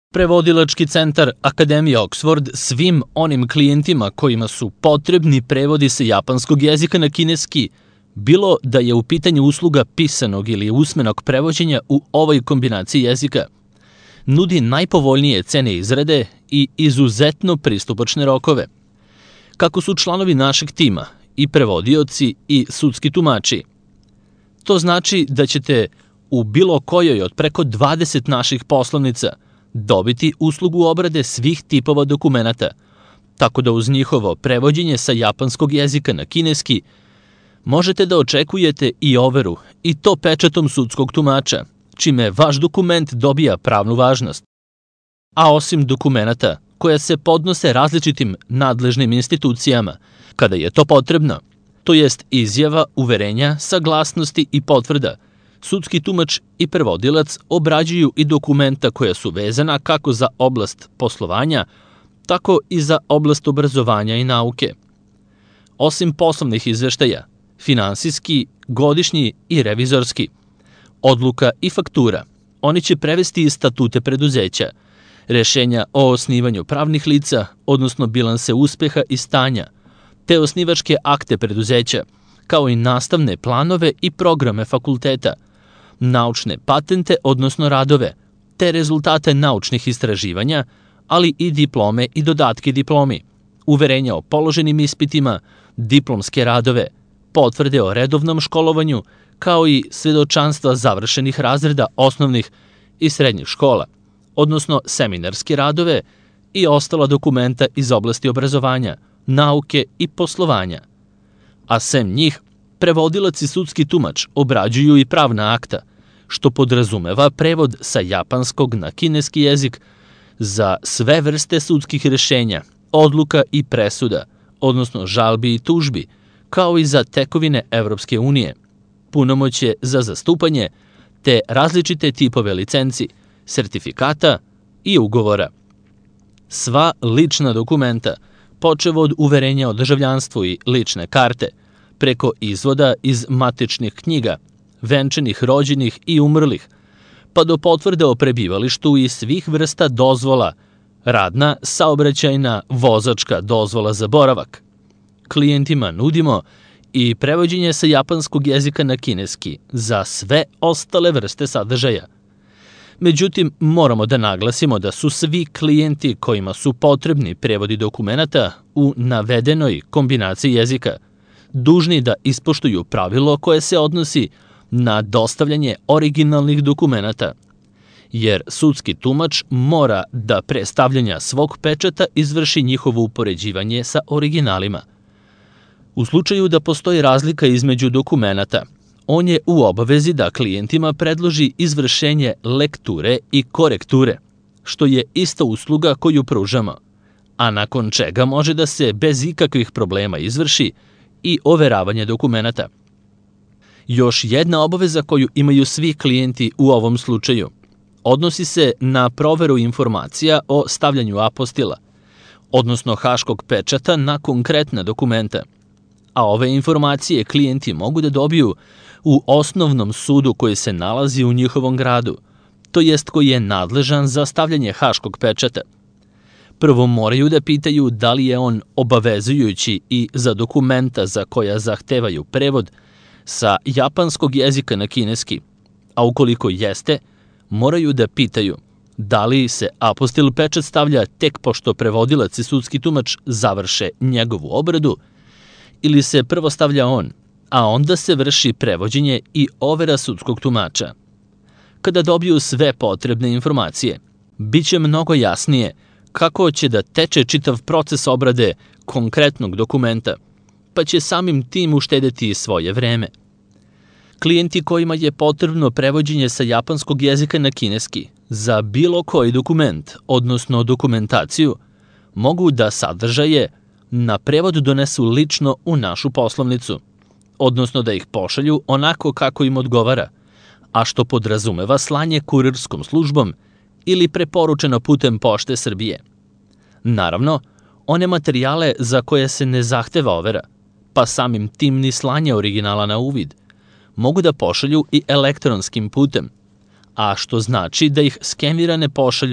Prevodilački centar Akademije Oxford svim onim klijentima kojima su potrebni prevodi sa japanskog jezika na kineski, bilo da je u pitanju usluga pisanog ili usmenog prevođenja u ovoj kombinaciji jezika, nudi najpovoljnije cene izrade i izuzetno pristupačne rokove. Kako su članovi našeg tima i prevodioci i sudski tumači. To znači da ćete u bilo kojoj od preko 20 naših poslovnica dobiti uslugu obrade svih tipova dokumenata, tako da uz njihovo prevođenje sa japanskog jezika na kineski možete da očekujete i overu, i to pečatom sudskog tumača, čime vaš dokument dobija pravnu važnost. A osim dokumenata koja se podnose različitim nadležnim institucijama, kada je to potrebno, to jest izjava, uverenja, saglasnosti i potvrda, sudski tumač i prevodilac obrađuju i dokumenta koja su vezana kako za oblast poslovanja, tako i za oblast obrazovanja i nauke. Osim poslovnih izveštaja, finansijski, godišnji i revizorski, odluka i faktura, oni će prevesti i statute preduzeća, rešenja o osnivanju pravnih lica, odnosno bilanse uspeha i stanja, te osnivačke akte preduzeća, kao i nastavne planove i programe fakulteta, naučne patente, odnosno radove, te rezultate naučnih istraživanja, ali i diplome i dodatke diplomi, uverenja o položenim ispitima, diplomske radove, potvrde o redovnom školovanju, kao i svedočanstva završenih razreda osnovnih i srednjih škola, odnosno seminarske radove i ostala dokumenta iz oblasti obrazovanja, nauke i poslovanja. A sem njih, prevodilac i sudski tumač obrađuju i pravna akta, što podrazumeva prevod sa japanskog na kineski jezik za sve vrste sudskih rešenja, odluka i presuda, odnosno žalbi i tužbi, kao i za tekovine Evropske unije, punomoćje za zastupanje, te različite tipove licenci, sertifikata i ugovora. Sva lična dokumenta, počev od uverenja o državljanstvu i lične karte, preko izvoda iz matičnih knjiga, venčanih, rođenih i umrlih, pa do potvrde o prebivalištu i svih vrsta dozvola, radna, saobraćajna, vozačka dozvola za boravak. Klijentima nudimo i prevođenje sa japanskog jezika na kineski za sve ostale vrste sadržaja. Međutim, moramo da naglasimo da su svi klijenti kojima su potrebni prevodi dokumenata u navedenoj kombinaciji jezika dužni da ispoštuju pravilo koje se odnosi na dostavljanje originalnih dokumenata, jer sudski tumač mora da pre stavljanja svog pečata izvrši njihovo upoređivanje sa originalima. U slučaju da postoji razlika između dokumenata, on je u obavezi da klijentima predloži izvršenje lekture i korekture, što je ista usluga koju pružamo, a nakon čega može da se bez ikakvih problema izvrši i overavanje dokumenata. Još jedna obaveza koju imaju svi klijenti u ovom slučaju odnosi se na proveru informacija o stavljanju apostila, odnosno haškog pečata na konkretna dokumenta, a ove informacije klijenti mogu da dobiju u osnovnom sudu koji se nalazi u njihovom gradu, to jest koji je nadležan za stavljanje haškog pečata. Prvo moraju da pitaju da li je on obavezujući i za dokumenta za koja zahtevaju prevod sa japanskog jezika na kineski, a ukoliko jeste, moraju da pitaju da li se apostil pečat stavlja tek pošto prevodilac i sudski tumač završe njegovu obradu, ili se prvo stavlja on, a onda se vrši prevođenje i overa sudskog tumača. Kada dobiju sve potrebne informacije, bit će mnogo jasnije kako će da teče čitav proces obrade konkretnog dokumenta, pa će samim tim uštedeti svoje vreme. Klijenti kojima je potrebno prevođenje sa japanskog jezika na kineski za bilo koji dokument, odnosno dokumentaciju, mogu da sadržaje na prevod donesu lično u našu poslovnicu, odnosno da ih pošalju onako kako im odgovara, a što podrazumeva slanje kurirskom službom ili preporučeno putem Pošte Srbije. Naravno, one materijale za koje se ne zahteva overa, pa samim tim ni slanje originala na uvid, mogu da pošalju i elektronskim putem, a što znači da ih skenirane pošalju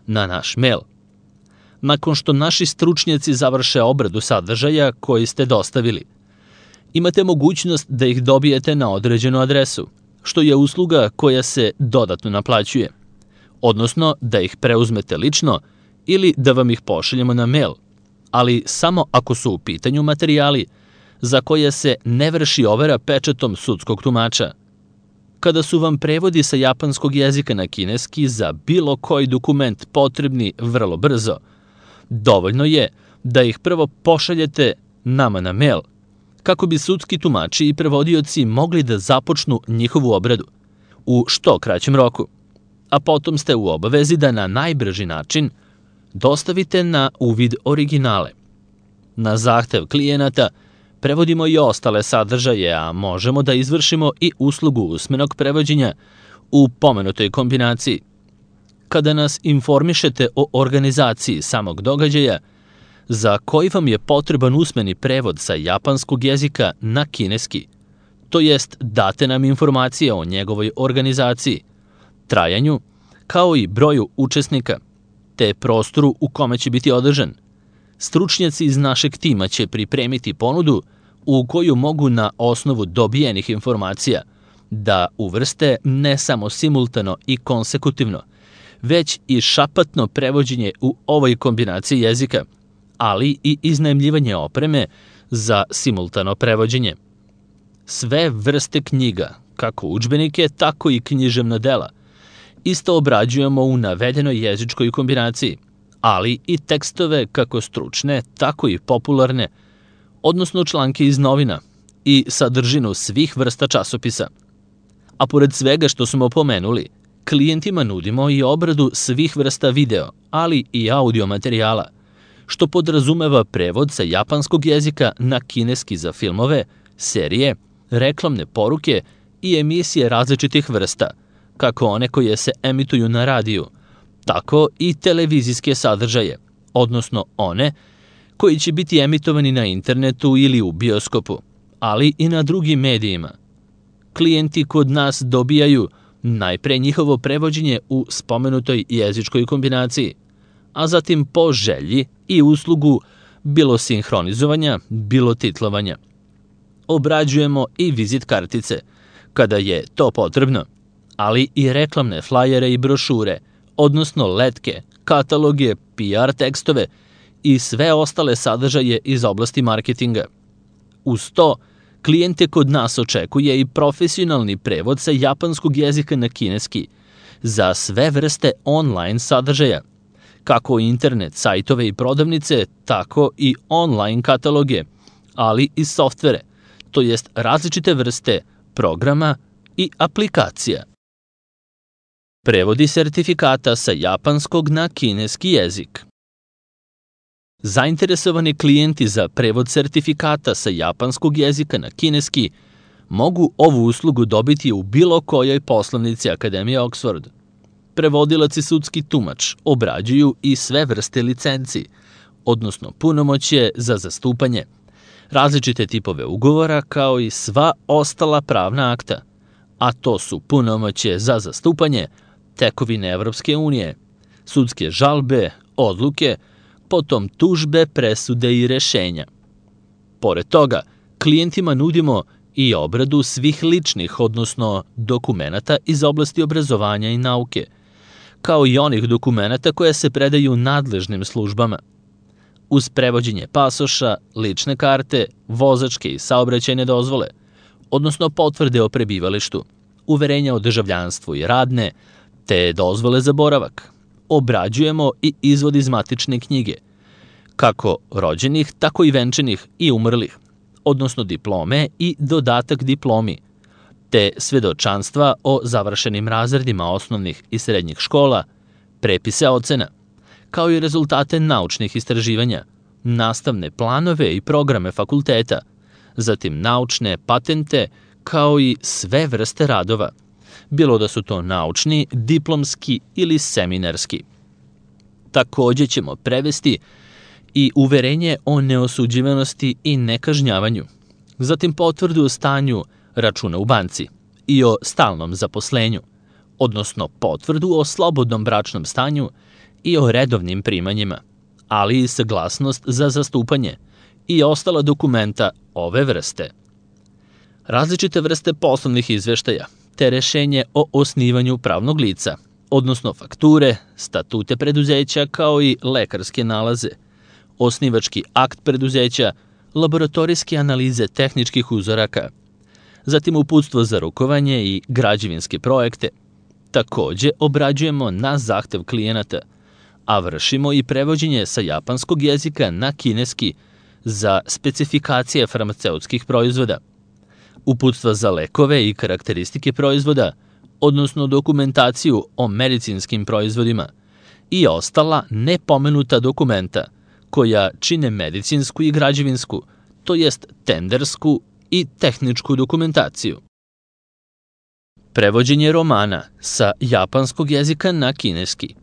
na naš mail. Nakon što naši stručnjaci završe obradu sadržaja koji ste dostavili, imate mogućnost da ih dobijete na određenu adresu, što je usluga koja se dodatno naplaćuje, odnosno da ih preuzmete lično ili da vam ih pošaljemo na mail, ali samo ako su u pitanju materijali za koje se ne vrši overa pečatom sudskog tumača. Kada su vam prevodi sa japanskog jezika na kineski za bilo koji dokument potrebni vrlo brzo, dovoljno je da ih prvo pošaljete nama na mail, kako bi sudski tumači i prevodioci mogli da započnu njihovu obradu u što kraćem roku, a potom ste u obavezi da na najbrži način dostavite na uvid originale. Na zahtev klijenata prevodimo i ostale sadržaje, a možemo da izvršimo i uslugu usmenog prevođenja u pomenutoj kombinaciji. Kada nas informišete o organizaciji samog događaja, za koji vam je potreban usmeni prevod sa japanskog jezika na kineski, to jest date nam informacije o njegovoj organizaciji, trajanju, kao i broju učesnika, te prostoru u kome će biti održan. Stručnjaci iz našeg tima će pripremiti ponudu u koju mogu na osnovu dobijenih informacija da uvrste ne samo simultano i konsekutivno, već i šapatno prevođenje u ovoj kombinaciji jezika, ali i iznajmljivanje opreme za simultano prevođenje. Sve vrste knjiga, kako udžbenike, tako i književna dela, isto obrađujemo u navedenoj jezičkoj kombinaciji, ali i tekstove kako stručne, tako i popularne, odnosno članke iz novina i sadržinu svih vrsta časopisa. A pored svega što smo pomenuli, klijentima nudimo i obradu svih vrsta video, ali i audio materijala, što podrazumeva prevod sa japanskog jezika na kineski za filmove, serije, reklamne poruke i emisije različitih vrsta, kako one koje se emituju na radiju, tako i televizijske sadržaje, odnosno one koji će biti emitovani na internetu ili u bioskopu, ali i na drugim medijima. Klijenti kod nas dobijaju najpre njihovo prevođenje u spomenutoj jezičkoj kombinaciji, a zatim po želji i uslugu bilo sinhronizovanja, bilo titlovanja. Obrađujemo i vizit kartice, kada je to potrebno, ali i reklamne flajere i brošure, odnosno letke, kataloge, PR tekstove i sve ostale sadržaje iz oblasti marketinga. Uz to, klijente kod nas očekuje i profesionalni prevod sa japanskog jezika na kineski za sve vrste online sadržaja, kako internet sajtove i prodavnice, tako i online kataloge, ali i softvere, to jest različite vrste programa i aplikacija. Prevodi sertifikata sa japanskog na kineski jezik. Zainteresovani klijenti za prevod sertifikata sa japanskog jezika na kineski mogu ovu uslugu dobiti u bilo kojoj poslovnici Akademije Oxford. Prevodilac i sudski tumač obrađuju i sve vrste licenci, odnosno punomoćje za zastupanje, različite tipove ugovora kao i sva ostala pravna akta, a to su punomoćje za zastupanje, tekovine Evropske unije, sudske žalbe, odluke, potom tužbe, presude i rešenja. Pored toga, klijentima nudimo i obradu svih ličnih, odnosno dokumenata iz oblasti obrazovanja i nauke, kao i onih dokumenata koje se predaju nadležnim službama. Uz prevođenje pasoša, lične karte, vozačke i saobraćajne dozvole, odnosno potvrde o prebivalištu, uverenja o državljanstvu i radne, te dozvole za boravak, obrađujemo i izvod iz matične knjige, kako rođenih, tako i venčanih i umrlih, odnosno diplome i dodatak diplomi, te svedočanstva o završenim razredima osnovnih i srednjih škola, prepise ocena, kao i rezultate naučnih istraživanja, nastavne planove i programe fakulteta, zatim naučne patente, kao i sve vrste radova, bilo da su to naučni, diplomski ili seminarski. Takođe ćemo prevesti i uverenje o neosuđivanosti i nekažnjavanju, zatim potvrdu o stanju računa u banci i o stalnom zaposlenju, odnosno potvrdu o slobodnom bračnom stanju i o redovnim primanjima, ali i saglasnost za zastupanje i ostala dokumenta ove vrste. Različite vrste poslovnih izveštaja, te rešenje o osnivanju pravnog lica, odnosno fakture, statute preduzeća kao i lekarske nalaze, osnivački akt preduzeća, laboratorijske analize tehničkih uzoraka, zatim uputstvo za rukovanje i građevinske projekte. Takođe obrađujemo na zahtev klijenata, a vršimo i prevođenje sa japanskog jezika na kineski za specifikacije farmaceutskih proizvoda, uputstva za lekove i karakteristike proizvoda, odnosno dokumentaciju o medicinskim proizvodima i ostala nepomenuta dokumenta koja čine medicinsku i građevinsku, to jest tendersku i tehničku dokumentaciju. Prevođenje romana sa japanskog jezika na kineski.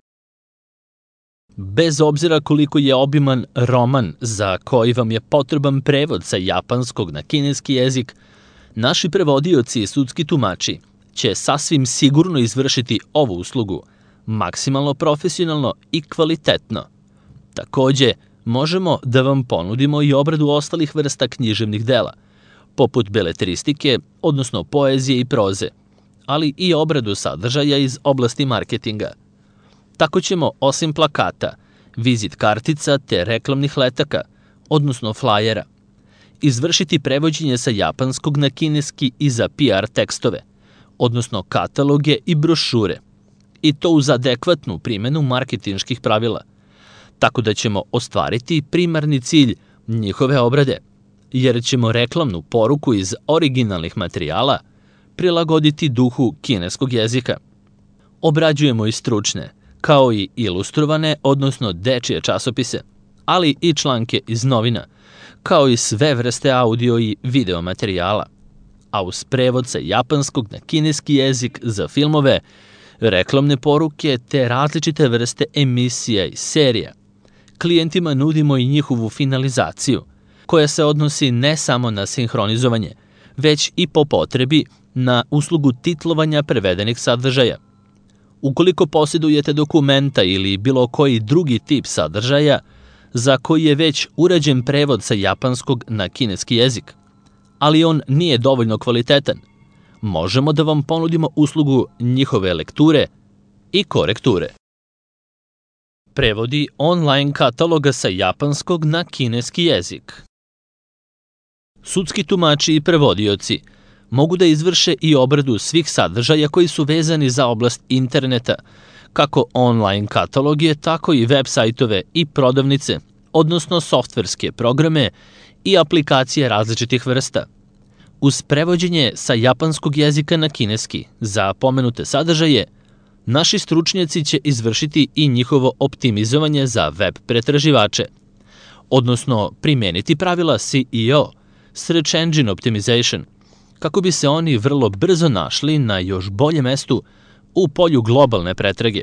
Bez obzira koliko je obiman roman za koji vam je potreban prevod sa japanskog na kineski jezik, naši prevodioci i sudski tumači će sasvim sigurno izvršiti ovu uslugu, maksimalno profesionalno i kvalitetno. Takođe, možemo da vam ponudimo i obradu ostalih vrsta književnih dela, poput beletristike, odnosno poezije i proze, ali i obradu sadržaja iz oblasti marketinga. Tako ćemo, osim plakata, vizit kartica te reklamnih letaka, odnosno flajera, izvršiti prevođenje sa japanskog na kineski i za PR tekstove, odnosno kataloge i brošure, i to uz adekvatnu primenu marketinških pravila, tako da ćemo ostvariti primarni cilj njihove obrade, jer ćemo reklamnu poruku iz originalnih materijala prilagoditi duhu kineskog jezika. Obrađujemo i stručne, kao i ilustrovane, odnosno dečije časopise, ali i članke iz novina, kao i sve vrste audio i video materijala, a uz prevod sa japanskog na kineski jezik za filmove, reklamne poruke te različite vrste emisija i serija. Klijentima nudimo i njihovu finalizaciju, koja se odnosi ne samo na sinhronizovanje, već i po potrebi na uslugu titlovanja prevedenih sadržaja. Ukoliko posjedujete dokumenta ili bilo koji drugi tip sadržaja za koji je već urađen prevod sa japanskog na kineski jezik, ali on nije dovoljno kvalitetan, možemo da vam ponudimo uslugu njihove lekture i korekture. Prevodi online kataloga sa japanskog na kineski jezik. Sudski tumači i prevodioci mogu da izvrše i obradu svih sadržaja koji su vezani za oblast interneta, kako online kataloge, tako i web sajtove i prodavnice, odnosno softverske programe i aplikacije različitih vrsta. Uz prevođenje sa japanskog jezika na kineski za pomenute sadržaje, naši stručnjaci će izvršiti i njihovo optimizovanje za web pretraživače, odnosno primeniti pravila SEO, Search Engine Optimization, kako bi se oni vrlo brzo našli na još boljem mestu u polju globalne pretrage.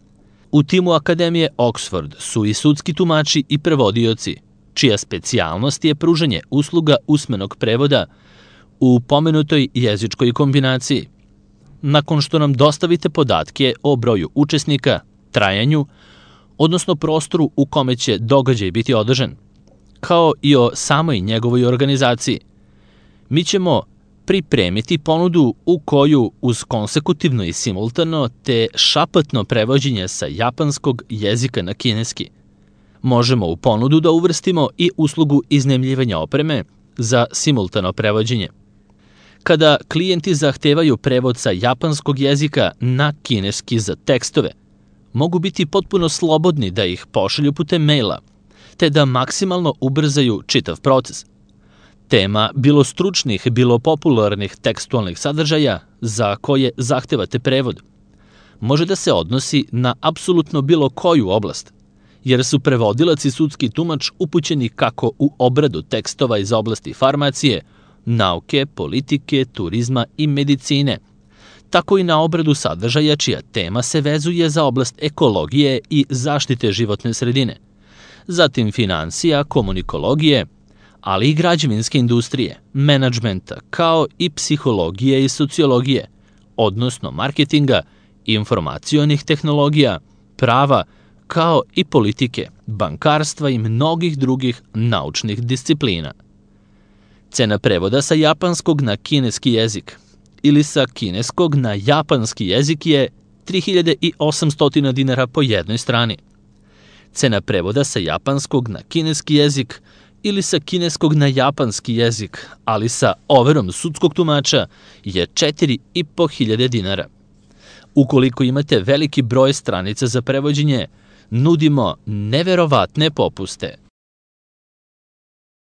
U timu Akademije Oxford su i sudski tumači i prevodioci, čija specijalnost je pružanje usluga usmenog prevoda u pomenutoj jezičkoj kombinaciji. Nakon što nam dostavite podatke o broju učesnika, trajanju, odnosno prostoru u kome će događaj biti održan, kao i o samoj njegovoj organizaciji, mi ćemo pripremiti ponudu u koju uz konsekutivno i simultano te šapatno prevođenje sa japanskog jezika na kineski možemo u ponudu da uvrstimo i uslugu iznajmljivanja opreme za simultano prevođenje. Kada klijenti zahtevaju prevod sa japanskog jezika na kineski za tekstove, mogu biti potpuno slobodni da ih pošalju putem maila, te da maksimalno ubrzaju čitav proces. Tema bilo stručnih, bilo popularnih tekstualnih sadržaja za koje zahtevate prevod može da se odnosi na apsolutno bilo koju oblast, jer su prevodilac i sudski tumač upućeni kako u obradu tekstova iz oblasti farmacije, nauke, politike, turizma i medicine, tako i na obradu sadržaja čija tema se vezuje za oblast ekologije i zaštite životne sredine, zatim finansija, komunikologije, ali i građevinske industrije, menadžmenta, kao i psihologije i sociologije, odnosno marketinga, informacionih tehnologija, prava, kao i politike, bankarstva i mnogih drugih naučnih disciplina. Cena prevoda sa japanskog na kineski jezik ili sa kineskog na japanski jezik je 3800 dinara po jednoj strani. Cena prevoda sa japanskog na kineski jezik ili sa kineskog na japanski jezik, ali sa overom sudskog tumača, je 4500 dinara. Ukoliko imate veliki broj stranica za prevođenje, nudimo neverovatne popuste.